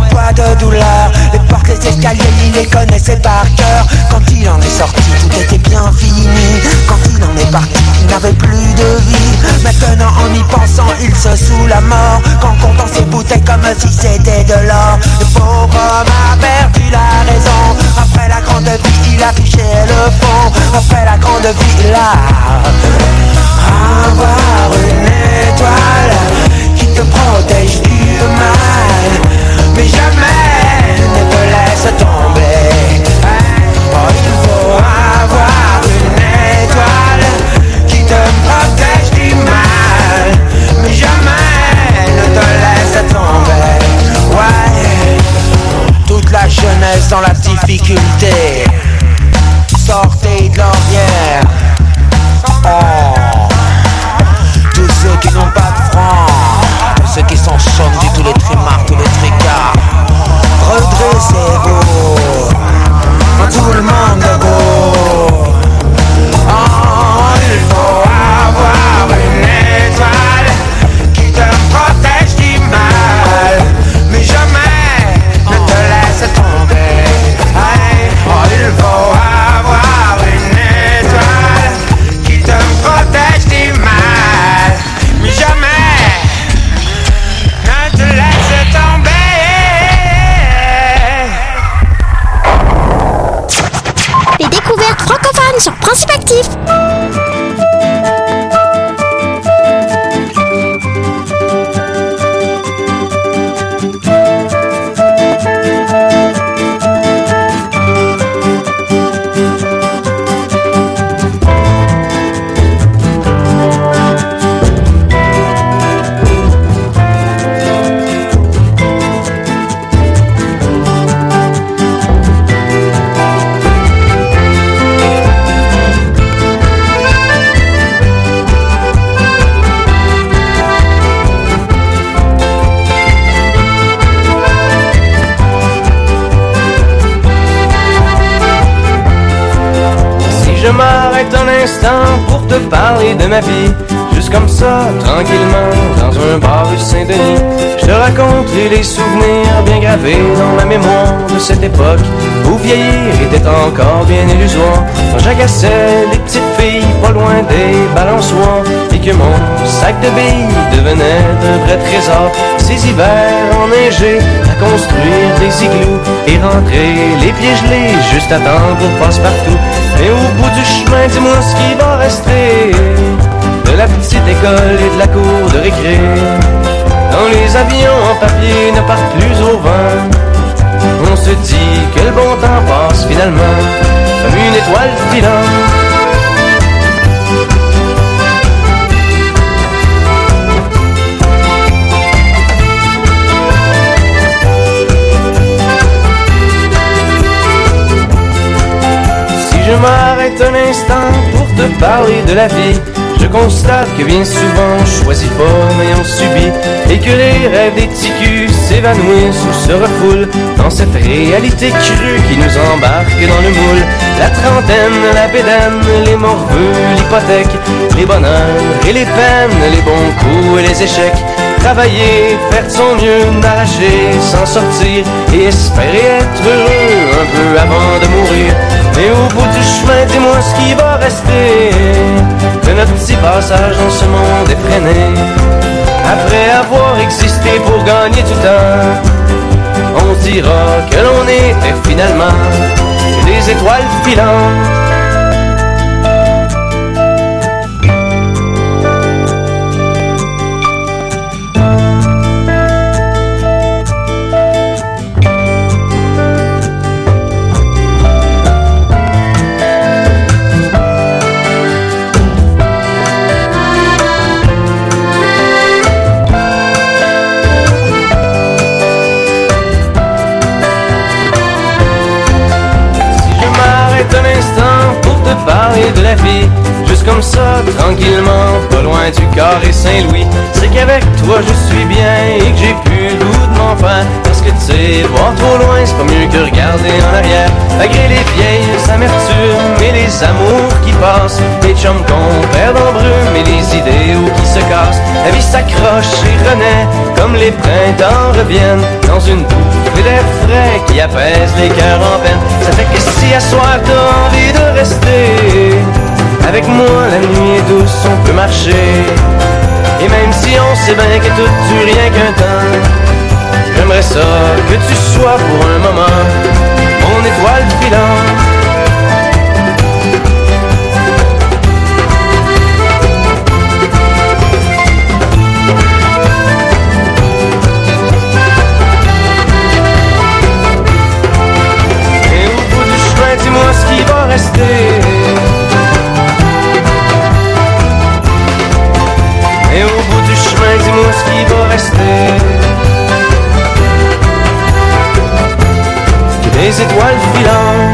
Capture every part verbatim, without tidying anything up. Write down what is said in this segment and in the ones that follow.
poids de douleur. Les portes, les escaliers, il les connaissait par cœur. Quand il en est sorti, tout était bien fini. Quand il en est parti, il n'avait plus de vie. Maintenant en y pensant, il se sous la mort. Qu'en comptant ses bouteilles comme si c'était de l'or. Le pauvre homme a perdu la raison. Après la grande vie, il a fiché le fond. Après la grande vie, il a avoir une étoile qui te protège du mal, mais jamais ne te laisse tomber. Oh, il faut avoir une étoile qui te protège du mal, mais jamais ne te laisse tomber. Ouais, toute la jeunesse dans la difficulté, sortez de l'ornière. Oh, tous ceux qui n'ont pas de francs, ceux qui sont chômes du tous les trimards, tous les tricards, redressez-vous, tout le monde debout. Oh, il faut avoir une étoile qui te protège du mal, mais jamais ne te laisse tomber. Oh, il faut avoir une étoile qui te protège du mal, mais jamais ne te laisse tomber. Les découvertes francophones sur Principe Actif. Je m'arrête un instant pour te parler de ma vie, juste comme ça, tranquillement, dans un bar rue Saint-Denis. Je te raconterai les souvenirs bien gravés dans ma mémoire de cette époque où vieillir était encore bien illusoire. Quand j'agaçais les petites filles pas loin des balançoires et que mon sac de billes devenait un vrai trésor. Ces hivers enneigés à construire des igloos et rentrer les pieds gelés juste à temps pour passe-partout. Et au bout du chemin, dis-moi ce qui va rester de la petite école et de la cour de récré. Quand les avions en papier ne partent plus au vent, on se dit que le bon temps passe finalement comme une étoile filante. Je m'arrête un instant pour te parler de la vie. Je constate que bien souvent on choisit pas mais on subit, et que les rêves des ticus s'évanouissent ou se refoulent dans cette réalité crue qui nous embarque dans le moule. La trentaine, la bédaine, les morveux, l'hypothèque, les bonheurs et les peines, les bons coups et les échecs. Travailler, faire de son mieux, n'arracher, s'en sortir et espérer être heureux un peu avant de mourir. Et au bout du chemin, dis-moi ce qui va rester de notre petit passage dans ce monde effréné. Après avoir existé pour gagner du temps, on se dira que l'on était finalement des étoiles filantes. Parler de la vie, juste comme ça, tranquillement, pas loin du carré Saint-Louis. C'est qu'avec toi je suis bien et que j'ai plus le goût de m'en faire. Parce que tu sais, voir trop loin, c'est pas mieux que regarder en arrière. Malgré les vieilles amertumes et les amours qui passent, les chums qu'on perd en brume et les idéaux qui se cassent. La vie s'accroche et renaît comme les printemps reviennent dans une bouffée d'air frais qui apaise les cœurs en peine. Ça fait que si à soir t'as envie de rester avec moi, la nuit est douce, on peut marcher. Et même si on sait bien que tout dure rien qu'un temps, j'aimerais ça que tu sois pour un moment mon étoile filante. Dis-moi ce qui va rester. Et au bout du chemin, dis-moi ce qui va rester. Des étoiles filantes.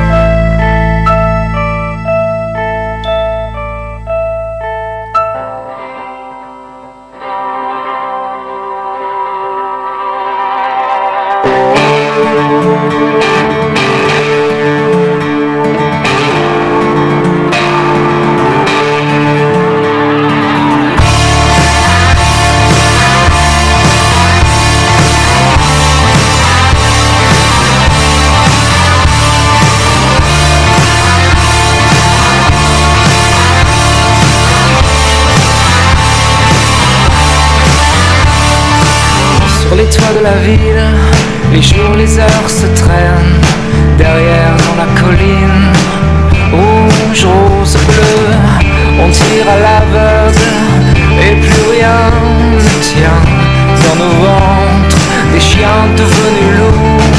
Les toits de la ville, les jours, les heures se traînent. Derrière dans la colline, rouge, rose, bleu, on tire à l'aveugle et plus rien ne tient. Dans nos ventres, des chiens devenus loups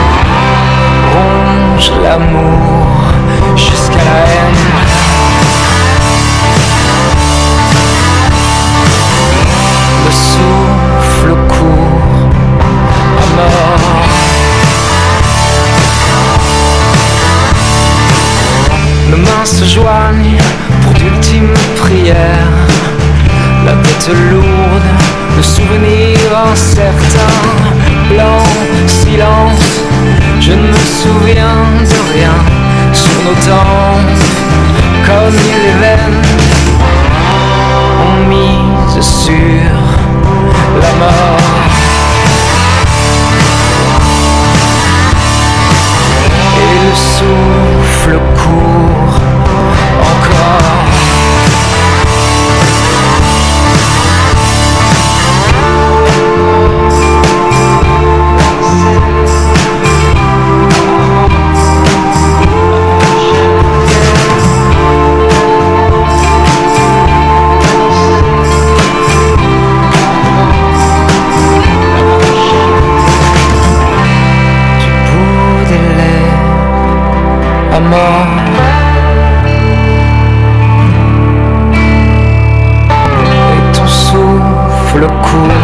rongent l'amour jusqu'à la haine. Le souffle court à mort. Nos mains se joignent pour d'ultimes prières. La tête lourde de souvenirs incertains. Blanc, silence, je ne me souviens de rien. Sur nos tempes, comme les veines ont mise sur la mort. Et le souffle court encore. Et ton souffle court.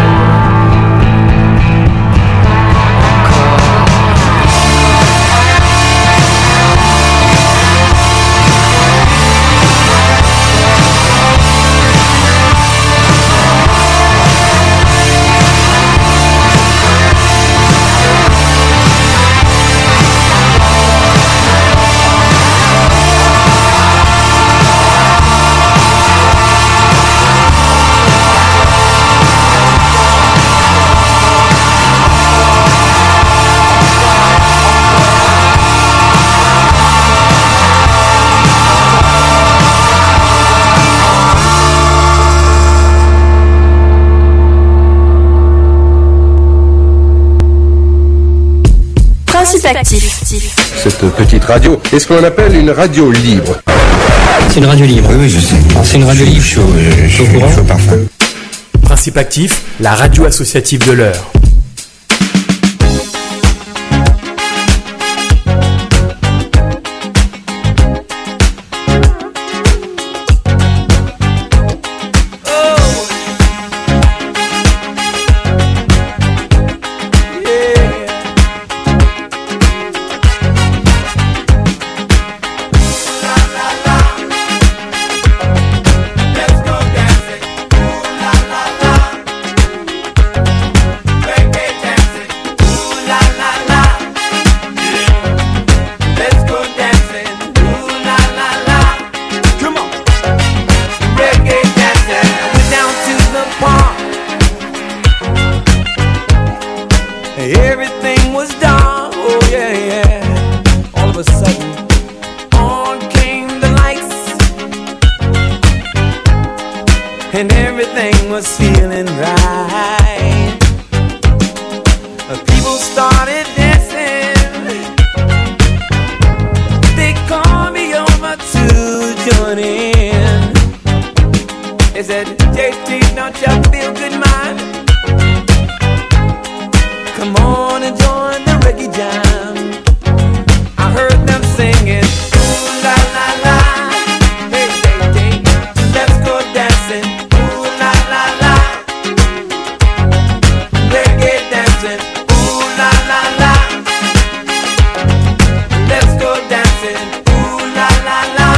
Actif. Cette petite radio est ce qu'on appelle une radio libre. C'est une radio libre. Oui, oui, je sais. C'est une radio libre. Je suis au, je, je, je suis au parfum. Principe Actif, la radio associative de l'heure. Let's everything was dark. Oh yeah, yeah. All of a sudden, on came the lights, and everything was feeling right. People started dancing. They called me over to join in. They said, J T, don't you feel good, man? Come on and join the reggae jam. I heard them singing, ooh la la la, hey hey hey, let's go dancing, ooh la la la, reggae dancing, ooh la la la, let's go dancing, ooh la la la.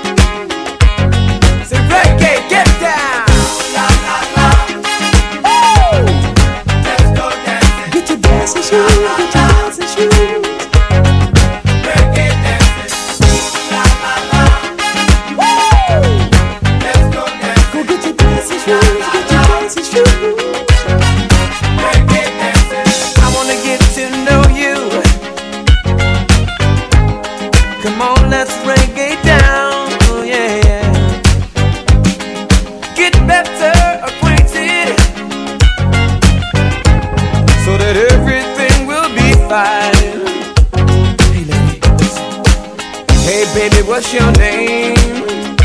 Say reggae, get down, ooh la la la, woo, let's go dancing, get your dancing shoes, get your dancing shoes. Reggae dancing, ooh la la la, woo, let's go dancing, go get your dancing shoes, get your dancing shoes. Reggae dancing, I wanna get to know you. Come on, let's reggae down, oh yeah, yeah. Get better acquainted, so that everything will be fine. Hey lady, hey baby, what's your name?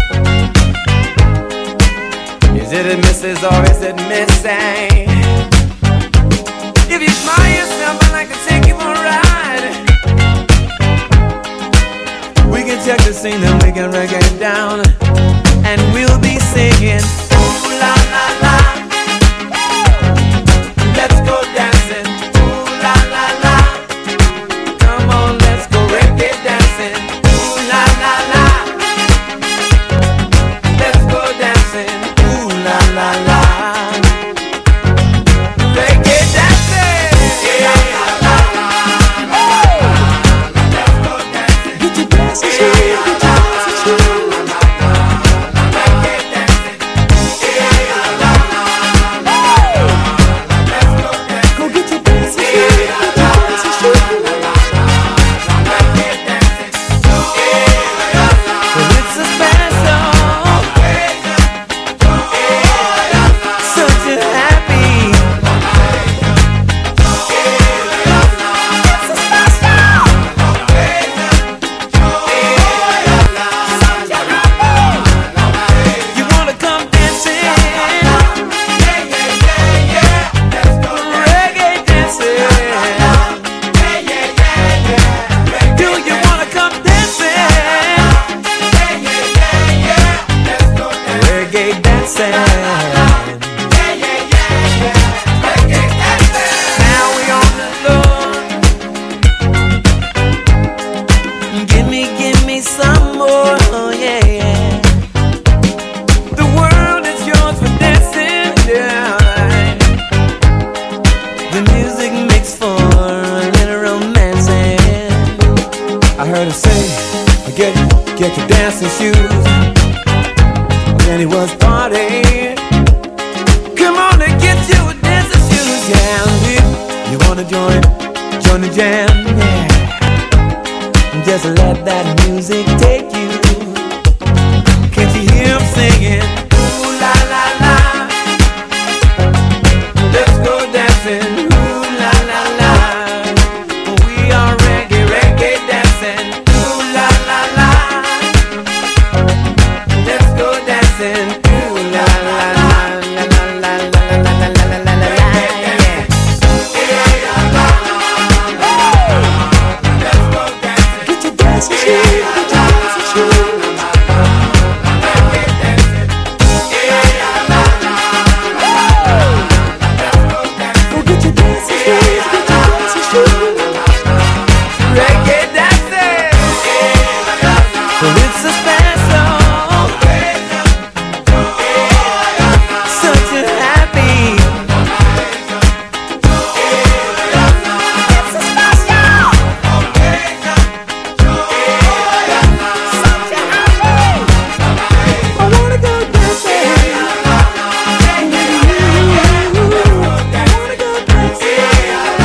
Is it a Missus or is it Missy? If you smile yourself, I'd like to take you for a ride. We can check the scene, then we can reggae it down, and we'll be singing, ooh la la la, let's go dancing, ooh la la la. Come on, let's go reggae dancing, ooh la la la. Let's go dancing, ooh la la la. Reggae dancing, yeah la la la. Let's go dancing, get your dancing shoes, get your dancing shoes. Reggae dancing, yeah la la la. Let's go dancing, go get your dancing shoes, get your dancing shoes. Reggae dancing, yeah la la. Well, it's a special, such a happy. It's a special, such a happy. You wanna come dancing? Reggae dancing. Do you wanna come dancing? Reggae dancing. Now we on the floor. Give me, give me some more, oh yeah, yeah. The world is yours for dancing, yeah. The music makes for a little romancing. I heard her say, get, get your dancing shoes. Then it was party. Come on and get your dancing shoes, yeah. And if you wanna join, join the jam, yeah. Just let that music take you. Can't you hear him singing? Ooh la la la, let's go dancing. Ooh la la la, we are reggae, reggae dancing. Ooh la la la, let's go dancing. Ooh la la la la la la la la la la la la la, yeah. Let's go dancing. Get your dancing shoes, get your dancing shoes. Go get your dancing shoes, get your dancing shoes. Reggae dancing. Well, it's a special, such a happy. It's a special, such a happy. I wanna go dancing. I wanna go dancing.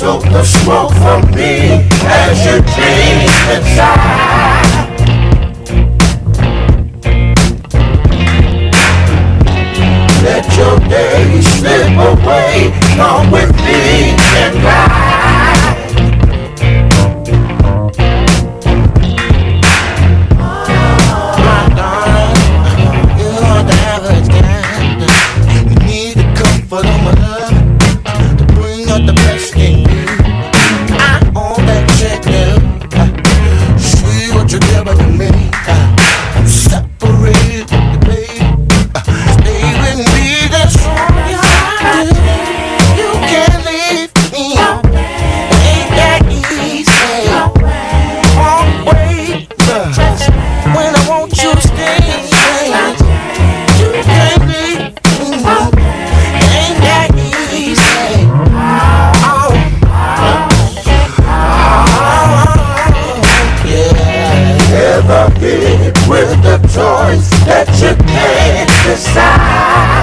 took the smoke from me as you dream inside. Let your days slip away, come with me and ride. My darling, you are the average guy. You need the comfort of my love to bring out the best in you. I own that check now. See what you give to me. Separate the baby. Stay with me, that's all you have to do. You can't leave me. Ain't that easy. Won't wait. When I want you to stay. You can't leave me. Ain't that easy. Oh, yeah. Never hit with the choice that you can't decide.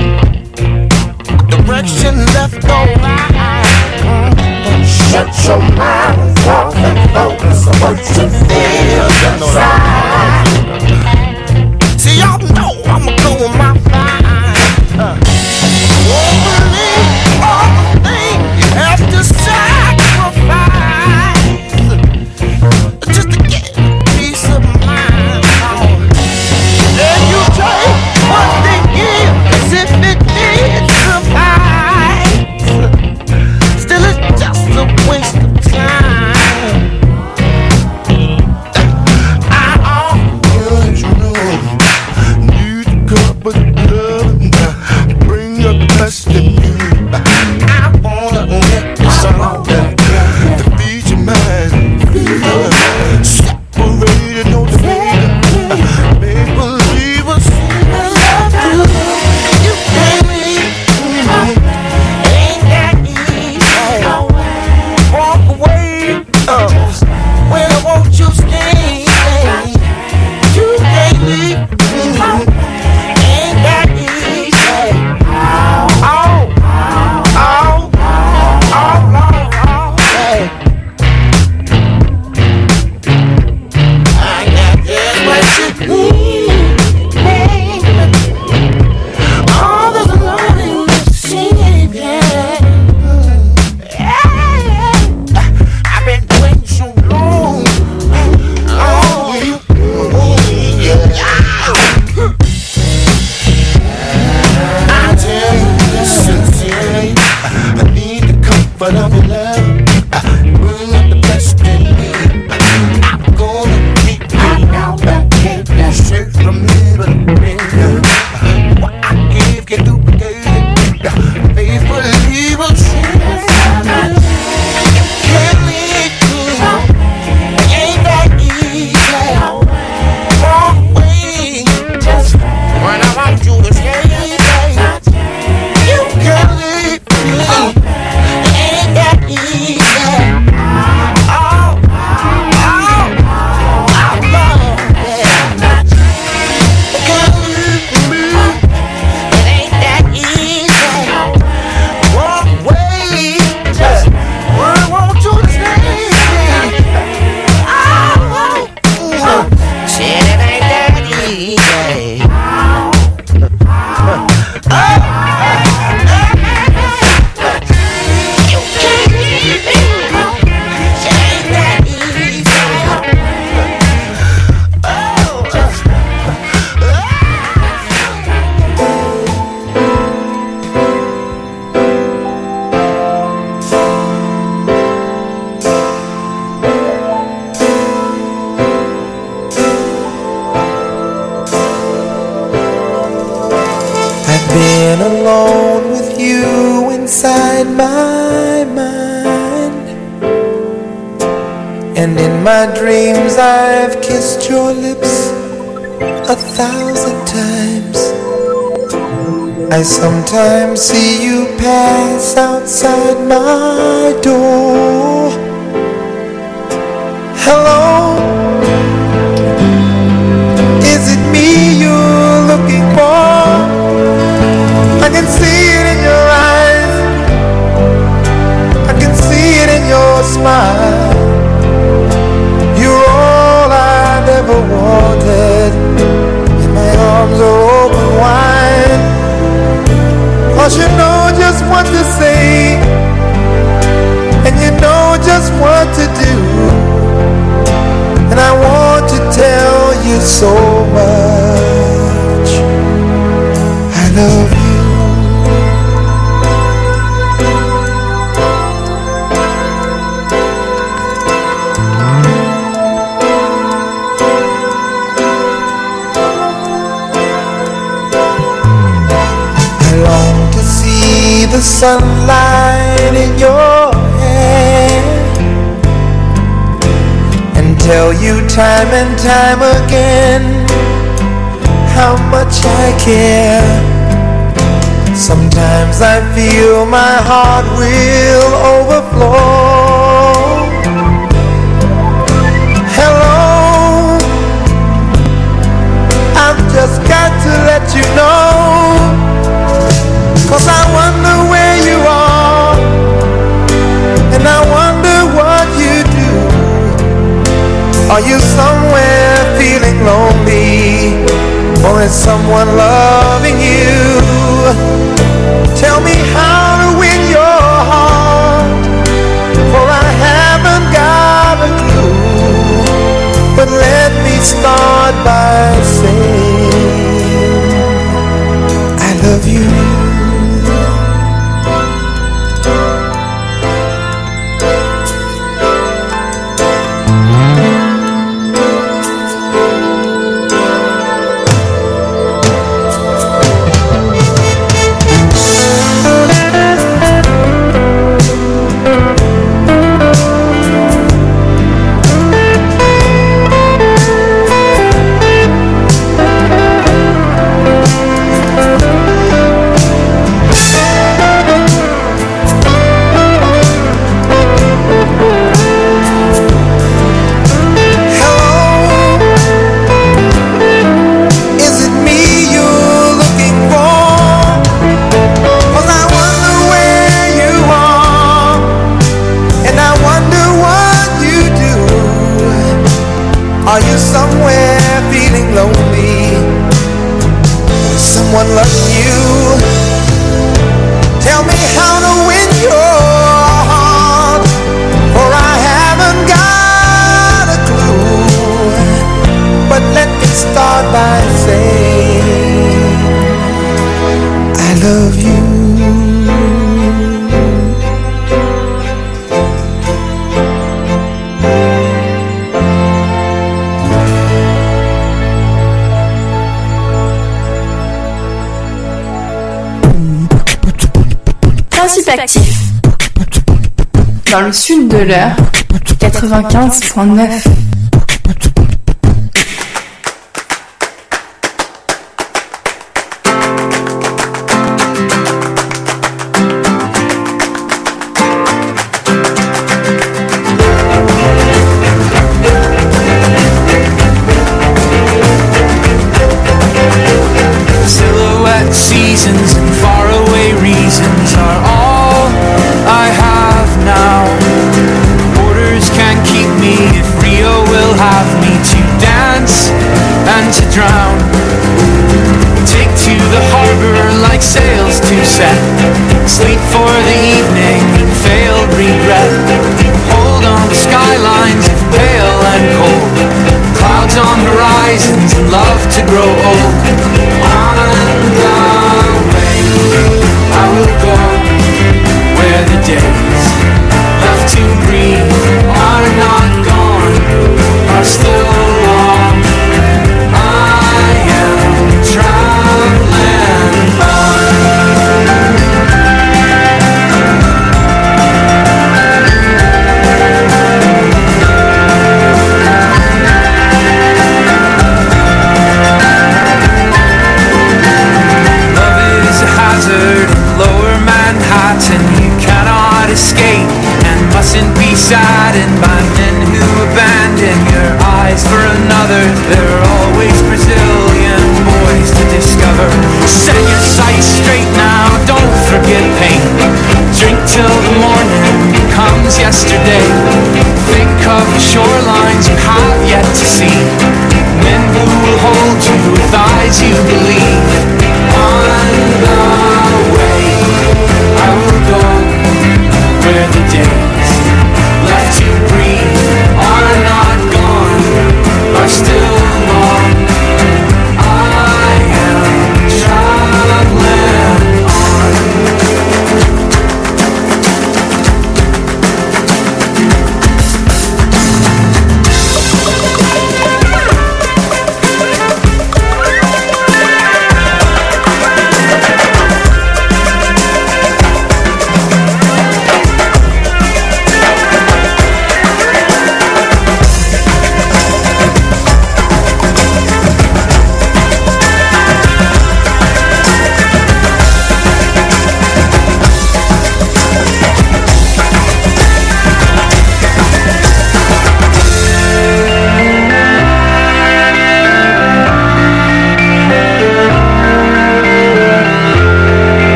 Direction left or right. Shut your mouth off and focus on what you feel inside. See, y'all know I'ma go with my mind. uh, Won't believe all the things you have to sacrifice just to get a peace of mind. Then you take what they give as if it did suffice. Still it's just a waste of time. I always know need to cup of love, bring up the best in you. I wanna get this on to feed your mind. Separated, no fear. Make believe us I love you. You can't leave me. Ain't that easy. Walk away. uh, When I want you to stay. You can't leave me. Ain't that easy. Oh, oh, oh, oh, hey. I got just what you need, baby. All the loving machine, yeah. I've been waiting so long. Oh, yeah. I tell you this sincerely, I need the comfort of your love. Bring up the best in me. I'm gonna keep you out that keep you straight from me, but baby, what I give can duplicate it. Faithfully will share. You can't leave me. Ain't that easy. Walk away. Just when I want you to stay. You can't leave me. Ain't that easy. Oh, oh, oh, love, yeah. Can't leave me. It ain't that easy. Walk away. Just when I want you to stay. Oh, oh, said it ain't that easy. You can't leave me. It ain't that easy. I've been alone with you inside my mind, and in my dreams I've kissed your lips a thousand times. I sometimes see you pass outside my door. Hello, is it me you're looking for? I can see it in your eyes. I can see so much. I love you. The sunlight in your hair and tell you time and time again how much I care. Sometimes I feel my heart will overflow. Hello, I've just got to let you know, 'cause I wonder where you are, and I wonder what you do. Are you somewhere feeling lonely, or is someone loving you? Tell me how to win your heart, for I haven't got a clue. But let me start by saying I love you. Are you somewhere feeling lonely? Is someone loving you? Tell me how to win your heart, for I haven't got a clue. But let me start by saying I love you. Principe actif. Dans le sud de l'heure, quatre-vingt-quinze virgule neuf. Silhouette seasons and faraway reasons are all I have now. Borders can't keep me if Rio will have me to dance and to drown. Take to the harbor like sails to set, sleep for the evening and failed regret. Hold on to skylines if pale and cold, clouds on horizons and love to grow old. On the way I will go, where the days left to breathe are not gone, are still long. I am traveling on. Love is a hazard in lower Manhattan. You cannot escape and mustn't be saddened by men who abandon your eyes for another. There are always Brazilian boys to discover. Set your sights straight now, don't forget pain. Drink till the morning becomes yesterday. Think of the shorelines you have yet to see. Men who will hold you with eyes you believe.